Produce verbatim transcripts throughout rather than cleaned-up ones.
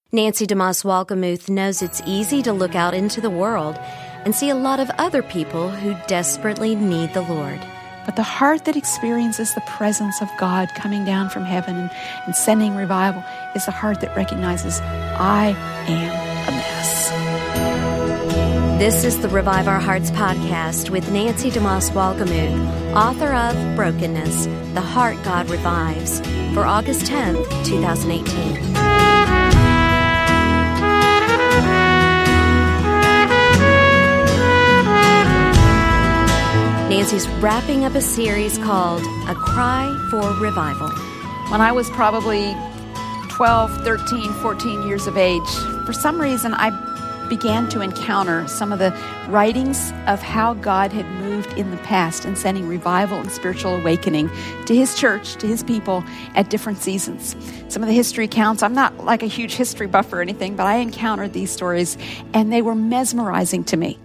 Nancy DeMoss Wolgemuth knows it's easy to look out into the world and see a lot of other people who desperately need the Lord. But the heart that experiences the presence of God coming down from heaven and, and sending revival is the heart that recognizes, I am a mess. This is the Revive Our Hearts podcast with Nancy DeMoss Wolgemuth, author of Brokenness, The Heart God Revives, for August tenth, twenty eighteen. Nancy's wrapping up a series called A Cry for Revival. When I was probably twelve, thirteen, fourteen years of age, for some reason I began to encounter some of the writings of how God had moved in the past in sending revival and spiritual awakening to His church, to His people at different seasons. Some of the history accounts, I'm not like a huge history buff or anything, but I encountered these stories and they were mesmerizing to me.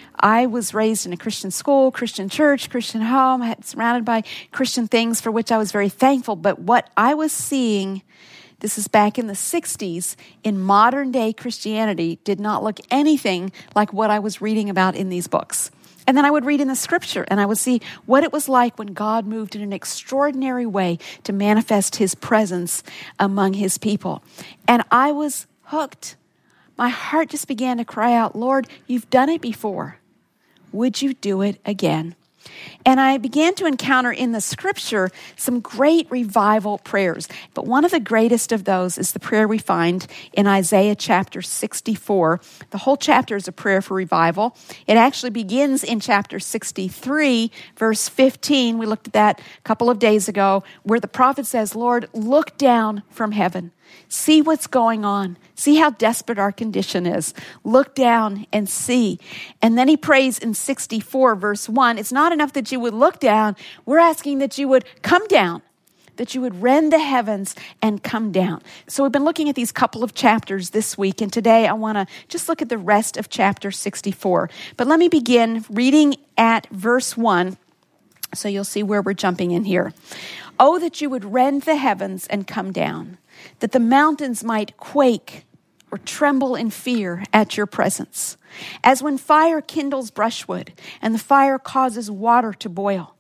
I was raised in a Christian school, Christian church, Christian home, I was surrounded by Christian things for which I was very thankful. But what I was seeing, this is back in the sixties, in modern day Christianity did not look anything like what I was reading about in these books. And then I would read in the scripture and I would see what it was like when God moved in an extraordinary way to manifest His presence among His people. And I was hooked. My heart just began to cry out, Lord, you've done it before. Would you do it again? And I began to encounter in the scripture some great revival prayers. But one of the greatest of those is the prayer we find in Isaiah chapter sixty-four. The whole chapter is a prayer for revival. It actually begins in chapter sixty-three, verse fifteen. We looked at that a couple of days ago, where the prophet says, Lord, look down from heaven. See what's going on. See how desperate our condition is. Look down and see. And then he prays in sixty-four, verse one. It's not enough that you would look down. We're asking that you would come down, that you would rend the heavens and come down. So we've been looking at these couple of chapters this week, and today I want to just look at the rest of chapter sixty-four. But let me begin reading at verse one, so you'll see where we're jumping in here. Oh, that you would rend the heavens and come down, that the mountains might quake or tremble in fear at your presence, as when fire kindles brushwood and the fire causes water to boil.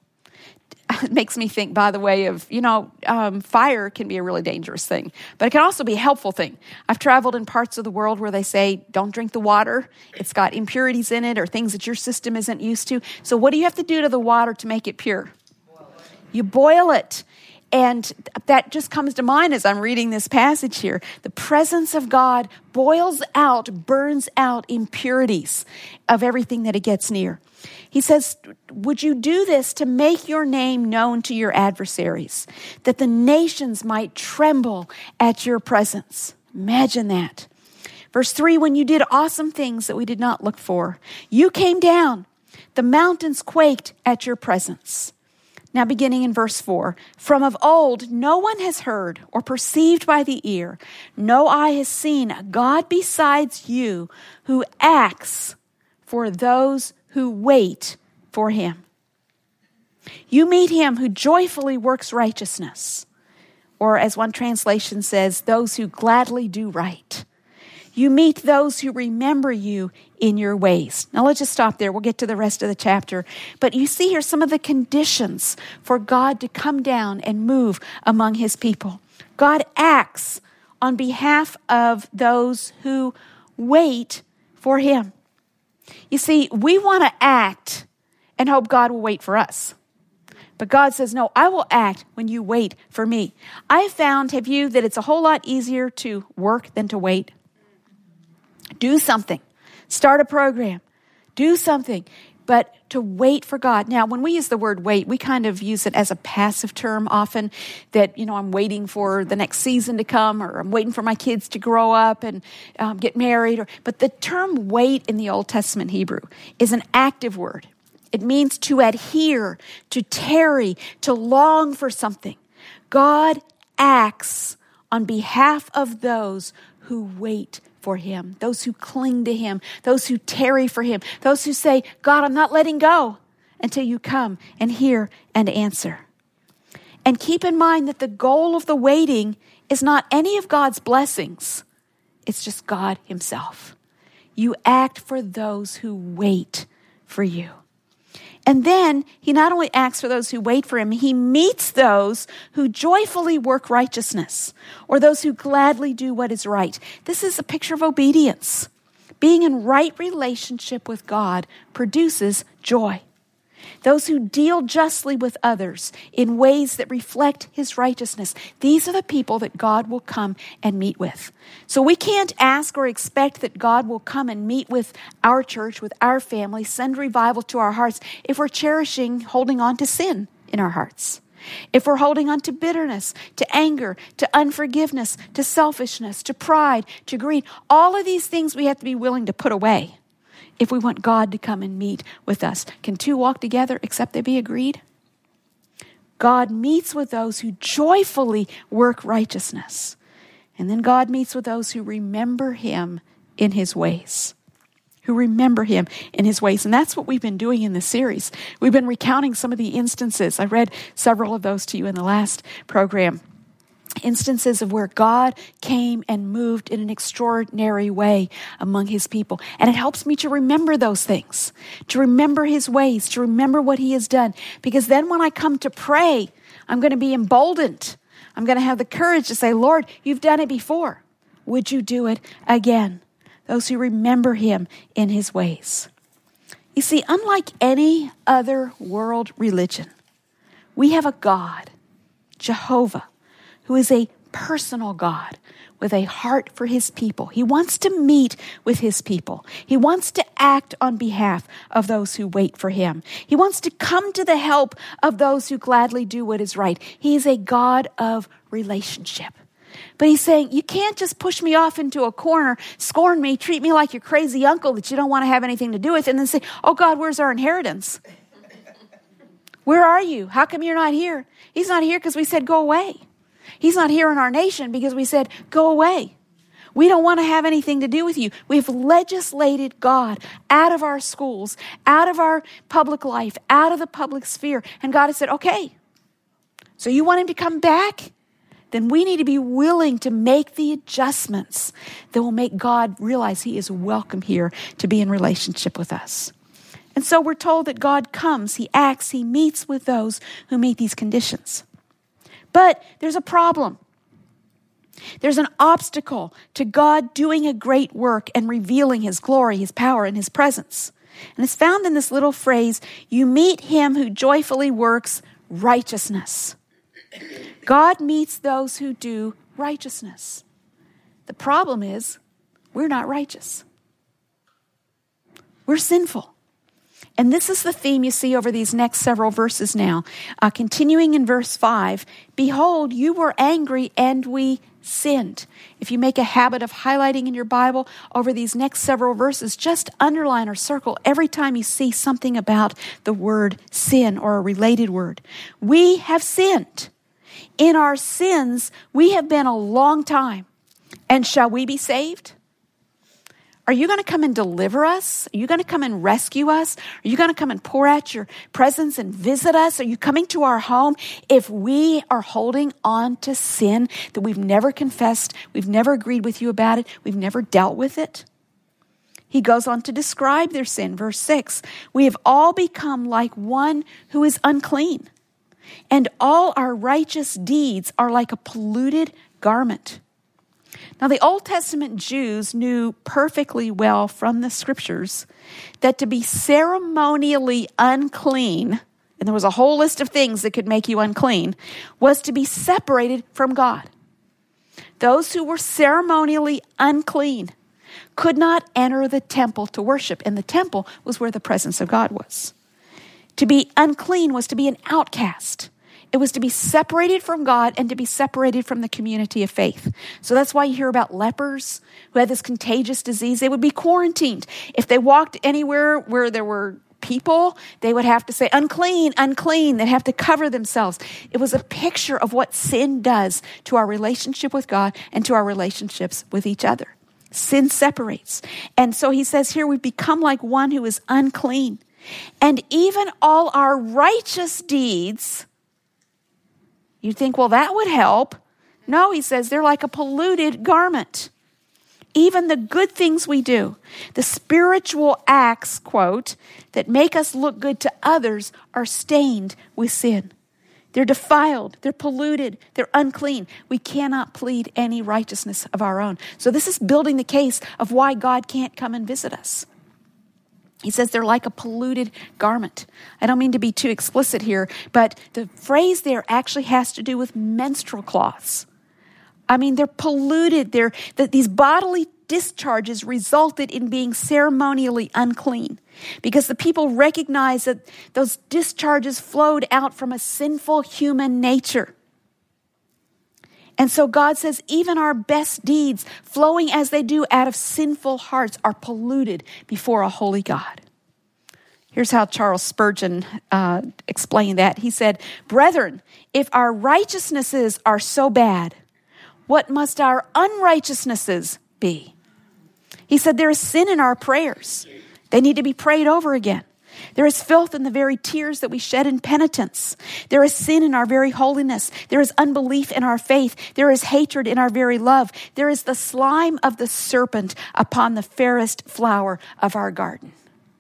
It makes me think, by the way, of, you know, um, fire can be a really dangerous thing, but it can also be a helpful thing. I've traveled in parts of the world where they say, don't drink the water. It's got impurities in it or things that your system isn't used to. So what do you have to do to the water to make it pure? You boil it. And that just comes to mind as I'm reading this passage here. The presence of God boils out, burns out impurities of everything that it gets near. He says, would you do this to make your name known to your adversaries, that the nations might tremble at your presence? Imagine that. Verse three, when you did awesome things that we did not look for, you came down, the mountains quaked at your presence. Now beginning in verse four, from of old no one has heard or perceived by the ear, no eye has seen a God besides you who acts for those who wait for Him. You meet Him who joyfully works righteousness, or as one translation says, those who gladly do right. You meet those who remember you in your ways. Now let's just stop there. We'll get to the rest of the chapter. But you see here some of the conditions for God to come down and move among His people. God acts on behalf of those who wait for Him. You see, we want to act and hope God will wait for us. But God says, no, I will act when you wait for me. I have found, have you, that it's a whole lot easier to work than to wait. Do something. Start a program. Do something. But to wait for God. Now, when we use the word wait, we kind of use it as a passive term often, that, you know, I'm waiting for the next season to come, or I'm waiting for my kids to grow up and um, get married. Or, but the term wait in the Old Testament Hebrew is an active word. It means to adhere, to tarry, to long for something. God acts on behalf of those who wait for Him, those who cling to Him, those who tarry for Him, those who say, God, I'm not letting go until you come and hear and answer. And keep in mind that the goal of the waiting is not any of God's blessings. It's just God himself. You act for those who wait for you. And then he not only acts for those who wait for him, he meets those who joyfully work righteousness, or those who gladly do what is right. This is a picture of obedience. Being in right relationship with God produces joy. Those who deal justly with others in ways that reflect his righteousness. These are the people that God will come and meet with. So we can't ask or expect that God will come and meet with our church, with our family, send revival to our hearts if we're cherishing, holding on to sin in our hearts. If we're holding on to bitterness, to anger, to unforgiveness, to selfishness, to pride, to greed. All of these things we have to be willing to put away if we want God to come and meet with us. Can two walk together except they be agreed? God meets with those who joyfully work righteousness. And then God meets with those who remember him in his ways. Who remember him in his ways. And that's what we've been doing in this series. We've been recounting some of the instances. I read several of those to you in the last program. Instances of where God came and moved in an extraordinary way among his people. And it helps me to remember those things, to remember his ways, to remember what he has done. Because then when I come to pray, I'm going to be emboldened. I'm going to have the courage to say, Lord, you've done it before. Would you do it again? Those who remember him in his ways. You see, unlike any other world religion, we have a God, Jehovah, who is a personal God with a heart for his people. He wants to meet with his people. He wants to act on behalf of those who wait for him. He wants to come to the help of those who gladly do what is right. He is a God of relationship. But he's saying, you can't just push me off into a corner, scorn me, treat me like your crazy uncle that you don't want to have anything to do with, and then say, oh God, where's our inheritance? Where are you? How come you're not here? He's not here because we said, go away. He's not here in our nation because we said, go away. We don't want to have anything to do with you. We've legislated God out of our schools, out of our public life, out of the public sphere. And God has said, okay, so you want him to come back? Then we need to be willing to make the adjustments that will make God realize he is welcome here to be in relationship with us. And so we're told that God comes, he acts, he meets with those who meet these conditions. But there's a problem. There's an obstacle to God doing a great work and revealing his glory, his power, and his presence. And it's found in this little phrase, you meet him who joyfully works righteousness. God meets those who do righteousness. The problem is, we're not righteous. We're sinful. And this is the theme you see over these next several verses now. Uh, continuing in verse five, behold, you were angry and we sinned. If you make a habit of highlighting in your Bible over these next several verses, just underline or circle every time you see something about the word sin or a related word. We have sinned. In our sins, we have been a long time. And shall we be saved? Are you going to come and deliver us? Are you going to come and rescue us? Are you going to come and pour out your presence and visit us? Are you coming to our home if we are holding on to sin that we've never confessed, we've never agreed with you about it, we've never dealt with it? He goes on to describe their sin. Verse six, we have all become like one who is unclean, and all our righteous deeds are like a polluted garment. Now, the Old Testament Jews knew perfectly well from the scriptures that to be ceremonially unclean, and there was a whole list of things that could make you unclean, was to be separated from God. Those who were ceremonially unclean could not enter the temple to worship, and the temple was where the presence of God was. To be unclean was to be an outcast. It was to be separated from God and to be separated from the community of faith. So that's why you hear about lepers who had this contagious disease. They would be quarantined. If they walked anywhere where there were people, they would have to say, unclean, unclean. They'd have to cover themselves. It was a picture of what sin does to our relationship with God and to our relationships with each other. Sin separates. And so he says here, we've become like one who is unclean. And even all our righteous deeds, you think, well, that would help. No, he says, they're like a polluted garment. Even the good things we do, the spiritual acts, quote, that make us look good to others are stained with sin. They're defiled, they're polluted, they're unclean. We cannot plead any righteousness of our own. So this is building the case of why God can't come and visit us. He says they're like a polluted garment. I don't mean to be too explicit here, but the phrase there actually has to do with menstrual cloths. I mean, they're polluted. They're, that these bodily discharges resulted in being ceremonially unclean because the people recognized that those discharges flowed out from a sinful human nature. And so God says even our best deeds, flowing as they do out of sinful hearts, are polluted before a holy God. Here's how Charles Spurgeon uh, explained that. He said, "Brethren, if our righteousnesses are so bad, what must our unrighteousnesses be?" He said, there is sin in our prayers. They need to be prayed over again. There is filth in the very tears that we shed in penitence. There is sin in our very holiness. There is unbelief in our faith. There is hatred in our very love. There is the slime of the serpent upon the fairest flower of our garden.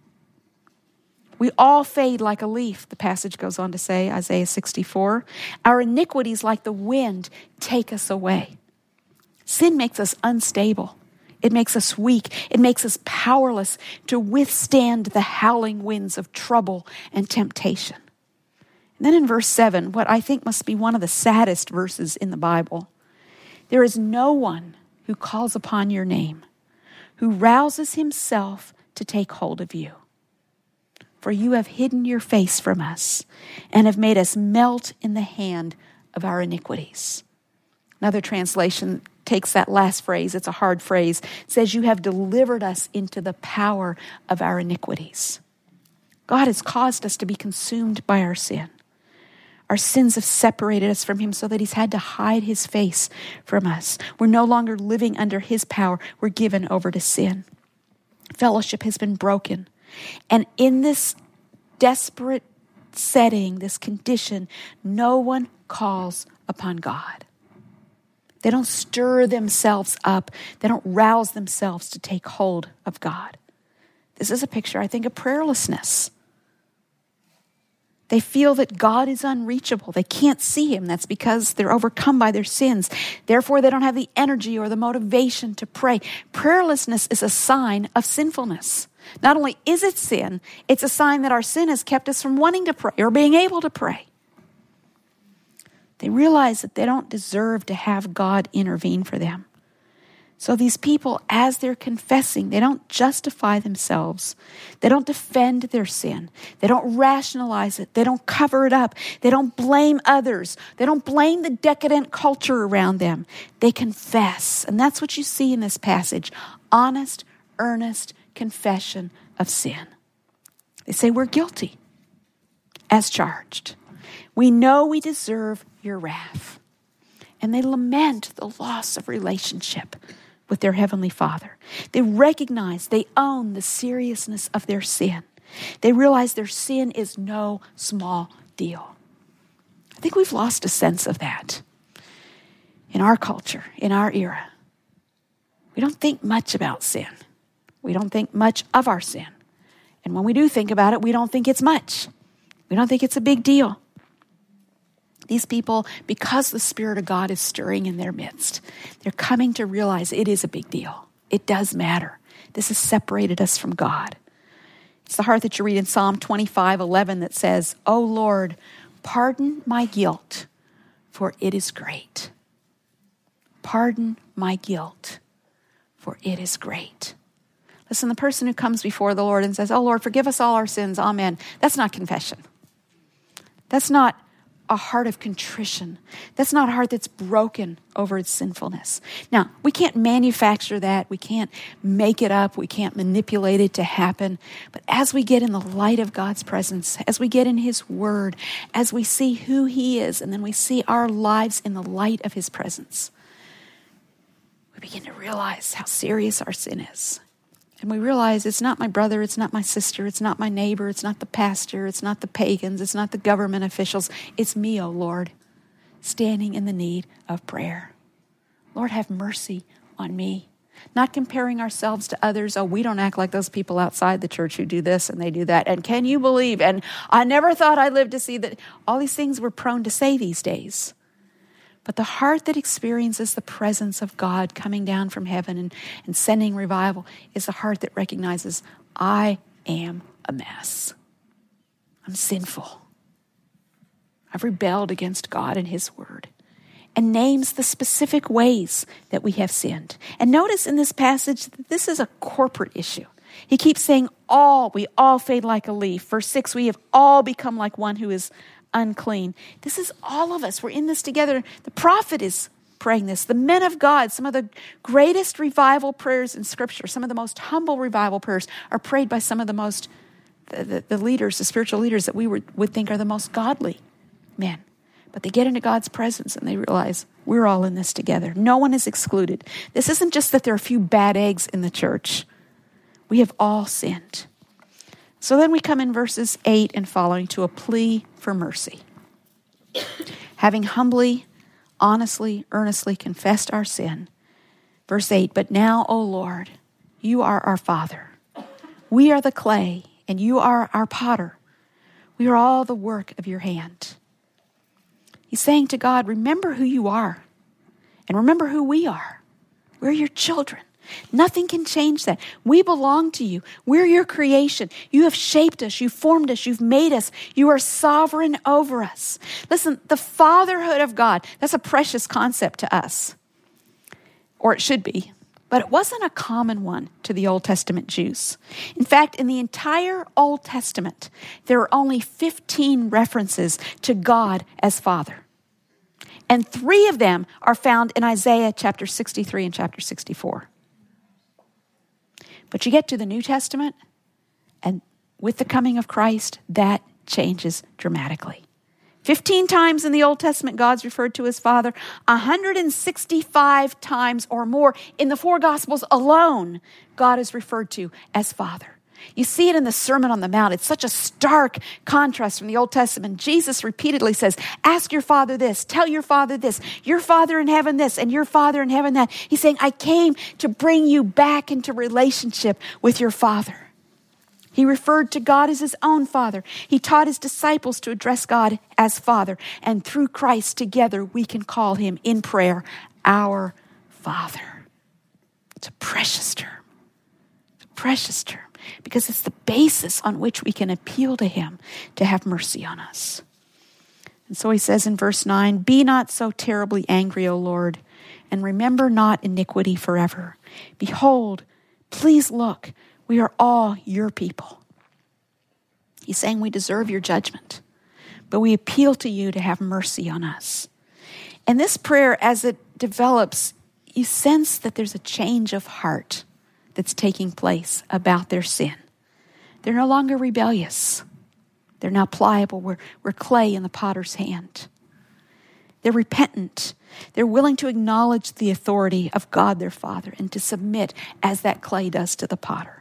We all fade like a leaf, the passage goes on to say, Isaiah sixty-four. Our iniquities like the wind take us away. Sin makes us unstable. It makes us weak. It makes us powerless to withstand the howling winds of trouble and temptation. And then in verse seven, what I think must be one of the saddest verses in the Bible, there is no one who calls upon your name, who rouses himself to take hold of you. For you have hidden your face from us and have made us melt in the hand of our iniquities. Another translation takes that last phrase, it's a hard phrase, says you have delivered us into the power of our iniquities. God has caused us to be consumed by our sin. Our sins have separated us from him so that he's had to hide his face from us. We're no longer living under his power. We're given over to sin. Fellowship has been broken. And in this desperate setting, this condition, no one calls upon God. They don't stir themselves up. They don't rouse themselves to take hold of God. This is a picture, I think, of prayerlessness. They feel that God is unreachable. They can't see him. That's because they're overcome by their sins. Therefore, they don't have the energy or the motivation to pray. Prayerlessness is a sign of sinfulness. Not only is it sin, it's a sign that our sin has kept us from wanting to pray or being able to pray. They realize that they don't deserve to have God intervene for them. So these people, as they're confessing, they don't justify themselves. They don't defend their sin. They don't rationalize it. They don't cover it up. They don't blame others. They don't blame the decadent culture around them. They confess. And that's what you see in this passage. Honest, earnest confession of sin. They say, we're guilty as charged. We know we deserve your wrath. And they lament the loss of relationship with their Heavenly Father. They recognize, they own the seriousness of their sin. They realize their sin is no small deal. I think we've lost a sense of that in our culture, in our era. We don't think much about sin. We don't think much of our sin. And when we do think about it, we don't think it's much. We don't think it's a big deal. These people, because the Spirit of God is stirring in their midst, they're coming to realize it is a big deal. It does matter. This has separated us from God. It's the heart that you read in Psalm twenty-five eleven that says, "O Lord, pardon my guilt, for it is great." Pardon my guilt, for it is great. Listen, the person who comes before the Lord and says, "Oh Lord, forgive us all our sins, amen," that's not confession. That's not a heart of contrition. That's not a heart that's broken over its sinfulness. Now, we can't manufacture that. We can't make it up. We can't manipulate it to happen. But as we get in the light of God's presence, as we get in his word, as we see who he is, and then we see our lives in the light of his presence, we begin to realize how serious our sin is. And we realize it's not my brother, it's not my sister, it's not my neighbor, it's not the pastor, it's not the pagans, it's not the government officials. It's me, O Lord, standing in the need of prayer. Lord, have mercy on me. not comparing ourselves to others. Oh, we don't act like those people outside the church who do this and they do that. And can you believe? And I never thought I'd live to see that. All these things we're prone to say these days. But the heart that experiences the presence of God coming down from heaven and, and sending revival is a heart that recognizes, I am a mess. I'm sinful. I've rebelled against God and his word. And names the specific ways that we have sinned. And notice in this passage that this is a corporate issue. He keeps saying all, we all fade like a leaf. Verse six, we have all become like one who is unclean. This is all of us. We're in this together. The prophet is praying this. The men of God, some of the greatest revival prayers in Scripture, some of the most humble revival prayers are prayed by some of the most, the, the, the leaders, the spiritual leaders that we would, would think are the most godly men. But they get into God's presence and they realize we're all in this together. No one is excluded. This isn't just that there are a few bad eggs in the church. We have all sinned. So then we come in verses eight and following to a plea for mercy. Having humbly, honestly, earnestly confessed our sin. Verse eight, but now, O Lord, you are our Father. We are the clay and you are our potter. We are all the work of your hand. He's saying to God, remember who you are and remember who we are. We're your children. Nothing can change that. We belong to you. We're your creation. You have shaped us. You've formed us. You've made us. You are sovereign over us. Listen, the fatherhood of God, that's a precious concept to us. Or it should be. But it wasn't a common one to the Old Testament Jews. In fact, in the entire Old Testament, there are only fifteen references to God as Father. And three of them are found in Isaiah chapter sixty-three and chapter sixty-four. But you get to the New Testament, and with the coming of Christ, that changes dramatically. Fifteen times in the Old Testament, God's referred to as Father. one hundred sixty-five times or more in the four Gospels alone, God is referred to as Father. You see it in the Sermon on the Mount. It's such a stark contrast from the Old Testament. Jesus repeatedly says, ask your Father this, tell your Father this, your Father in heaven this, and your Father in heaven that. He's saying, I came to bring you back into relationship with your Father. He referred to God as his own Father. He taught his disciples to address God as Father. And through Christ together, we can call him in prayer, our Father. It's a precious term. It's a precious term because it's the basis on which we can appeal to him to have mercy on us. And so he says in verse nine, be not so terribly angry, O Lord, and remember not iniquity forever. Behold, please look, we are all your people. He's saying we deserve your judgment, but we appeal to you to have mercy on us. And this prayer, as it develops, you sense that there's a change of heart that's taking place about their sin. They're no longer rebellious. They're now pliable. We're, we're clay in the potter's hand. They're repentant. They're willing to acknowledge the authority of God their Father and to submit as that clay does to the potter.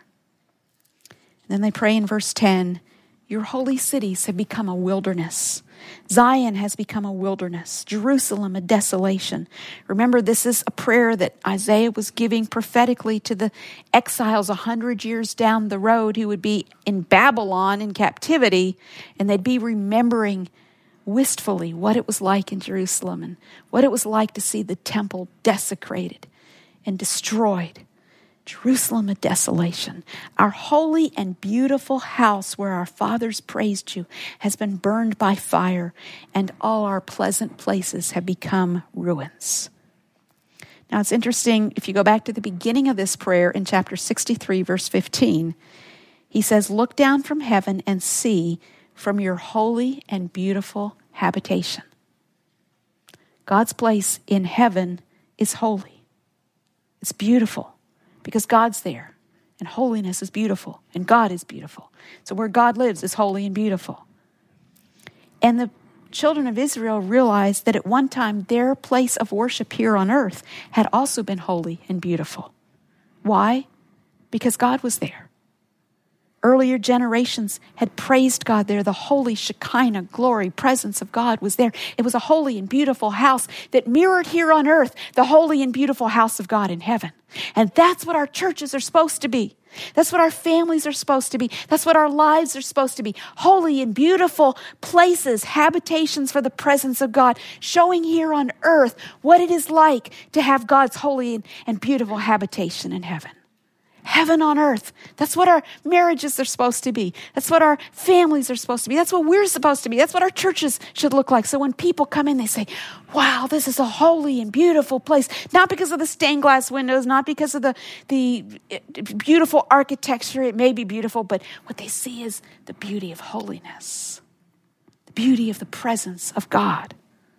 Then they pray in verse ten, your holy cities have become a wilderness. Zion has become a wilderness. Jerusalem a desolation. Remember, this is a prayer that Isaiah was giving prophetically to the exiles a hundred years down the road who would be in Babylon in captivity, and they'd be remembering wistfully what it was like in Jerusalem and what it was like to see the temple desecrated and destroyed. Jerusalem a desolation. Our holy and beautiful house where our fathers praised you has been burned by fire, and all our pleasant places have become ruins. Now it's interesting, if you go back to the beginning of this prayer in chapter sixty-three, verse fifteen, he says, look down from heaven and see from your holy and beautiful habitation. God's place in heaven is holy. It's beautiful. Because God's there, and holiness is beautiful, and God is beautiful. So where God lives is holy and beautiful. And the children of Israel realized that at one time their place of worship here on earth had also been holy and beautiful. Why? Because God was there. Earlier generations had praised God there. The holy Shekinah glory, presence of God was there. It was a holy and beautiful house that mirrored here on earth the holy and beautiful house of God in heaven. And that's what our churches are supposed to be. That's what our families are supposed to be. That's what our lives are supposed to be. Holy and beautiful places, habitations for the presence of God, showing here on earth what it is like to have God's holy and beautiful habitation in heaven. Heaven on earth. That's what our marriages are supposed to be. That's what our families are supposed to be. That's what we're supposed to be. That's what our churches should look like. So when people come in, they say, wow, this is a holy and beautiful place. Not because of the stained glass windows, not because of the, the beautiful architecture. It may be beautiful, but what they see is the beauty of holiness, the beauty of the presence of God.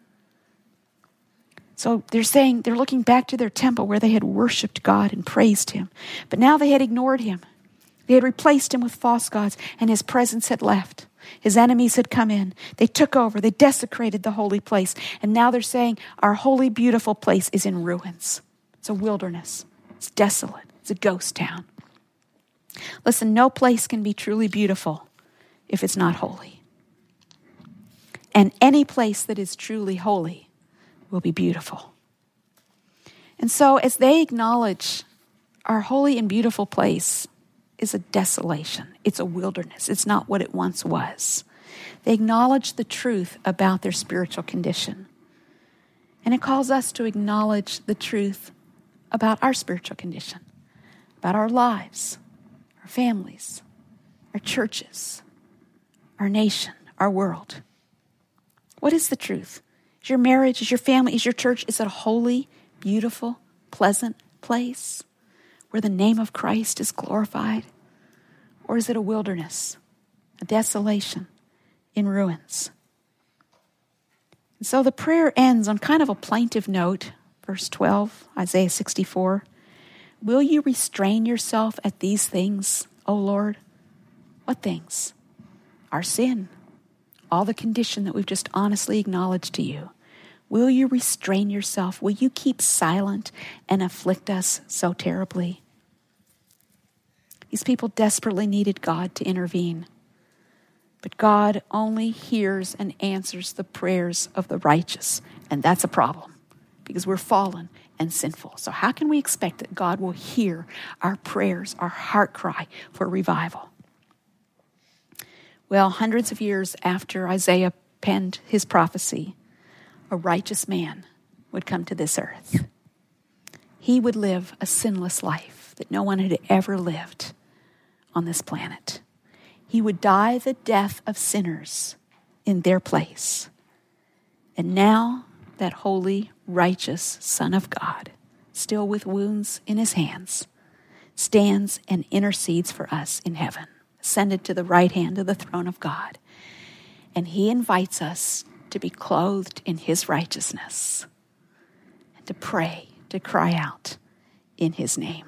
So they're saying, they're looking back to their temple where they had worshiped God and praised him. But now they had ignored him. They had replaced him with false gods, and his presence had left. His enemies had come in. They took over. They desecrated the holy place. And now they're saying, our holy, beautiful place is in ruins. It's a wilderness. It's desolate. It's a ghost town. Listen, no place can be truly beautiful if it's not holy. And any place that is truly holy will be beautiful. And so as they acknowledge our holy and beautiful place is a desolation, it's a wilderness, it's not what it once was. They acknowledge the truth about their spiritual condition. And it calls us to acknowledge the truth about our spiritual condition, about our lives, our families, our churches, our nation, our world. What is the truth? Is your marriage, is your family, is your church, is it a holy, beautiful, pleasant place where the name of Christ is glorified? Or is it a wilderness, a desolation in ruins? And so the prayer ends on kind of a plaintive note. Verse twelve, Isaiah sixty-four. Will you restrain yourself at these things, O Lord? What things? Our sin. All the condition that we've just honestly acknowledged to you. Will you restrain yourself? Will you keep silent and afflict us so terribly? These people desperately needed God to intervene. But God only hears and answers the prayers of the righteous. And that's a problem because we're fallen and sinful. So how can we expect that God will hear our prayers, our heart cry for revival? Well, hundreds of years after Isaiah penned his prophecy, a righteous man would come to this earth. He would live a sinless life that no one had ever lived on this planet. He would die the death of sinners in their place. And now that holy, righteous Son of God, still with wounds in his hands, stands and intercedes for us in heaven, ascended to the right hand of the throne of God. And he invites us to be clothed in his righteousness and to pray, to cry out in his name.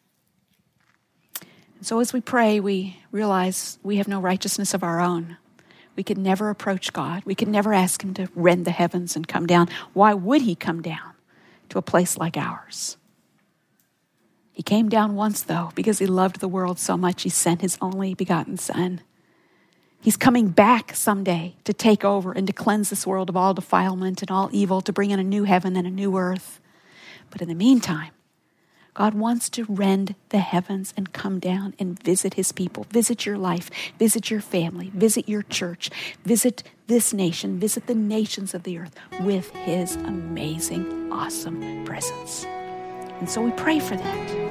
And so as we pray, we realize we have no righteousness of our own. We could never approach God. We could never ask him to rend the heavens and come down. Why would he come down to a place like ours? He came down once, though, because he loved the world so much he sent his only begotten Son. He's coming back someday to take over and to cleanse this world of all defilement and all evil, to bring in a new heaven and a new earth. But in the meantime, God wants to rend the heavens and come down and visit his people, visit your life, visit your family, visit your church, visit this nation, visit the nations of the earth with his amazing, awesome presence. And so we pray for that.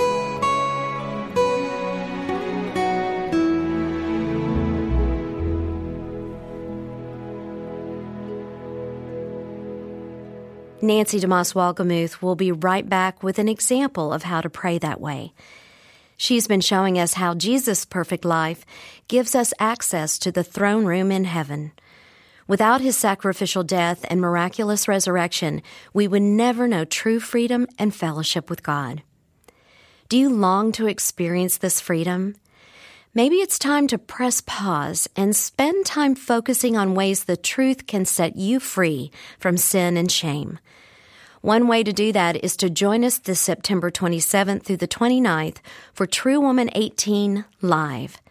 Nancy DeMoss Wolgemuth will be right back with an example of how to pray that way. She's been showing us how Jesus' perfect life gives us access to the throne room in heaven. Without his sacrificial death and miraculous resurrection, we would never know true freedom and fellowship with God. Do you long to experience this freedom? Maybe it's time to press pause and spend time focusing on ways the truth can set you free from sin and shame. One way to do that is to join us this September twenty-seventh through the twenty-ninth for True Woman eighteen Live.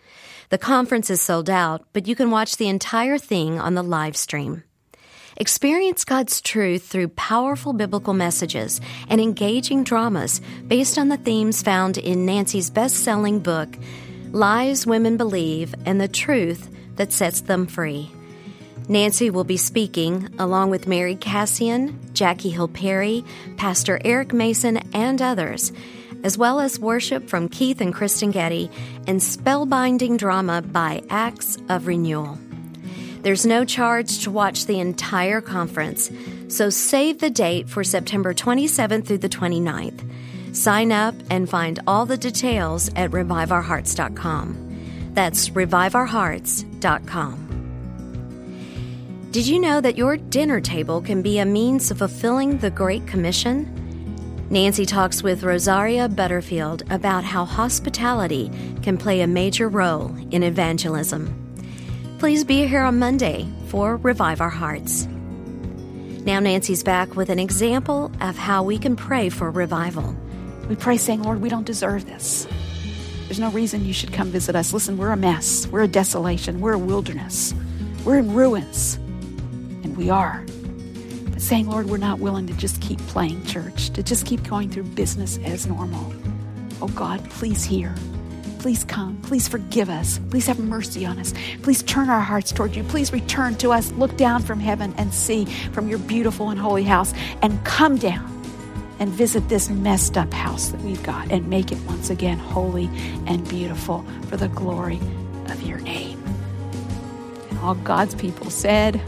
The conference is sold out, but you can watch the entire thing on the live stream. Experience God's truth through powerful biblical messages and engaging dramas based on the themes found in Nancy's best-selling book, Lies Women Believe and the Truth That Sets Them Free. Nancy will be speaking along with Mary Cassian, Jackie Hill Perry, Pastor Eric Mason, and others, as well as worship from Keith and Kristen Getty and spellbinding drama by Acts of Renewal. There's no charge to watch the entire conference, so save the date for September twenty-seventh through the twenty-ninth. Sign up and find all the details at revive our hearts dot com. That's revive our hearts dot com. Did you know that your dinner table can be a means of fulfilling the Great Commission? Nancy talks with Rosaria Butterfield about how hospitality can play a major role in evangelism. Please be here on Monday for Revive Our Hearts. Now Nancy's back with an example of how we can pray for revival. We pray saying, Lord, we don't deserve this. There's no reason you should come visit us. Listen, we're a mess. We're a desolation. We're a wilderness. We're in ruins. And we are. But saying, Lord, we're not willing to just keep playing church, to just keep going through business as normal. Oh God, please hear. Please come. Please forgive us. Please have mercy on us. Please turn our hearts toward you. Please return to us. Look down from heaven and see from your beautiful and holy house and come down and visit this messed up house that we've got and make it once again holy and beautiful for the glory of your name. And all God's people said,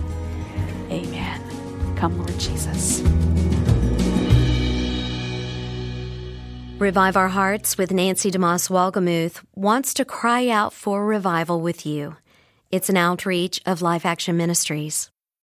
amen. Come, Lord Jesus. Revive Our Hearts with Nancy DeMoss Wolgemuth wants to cry out for revival with you. It's an outreach of Life Action Ministries.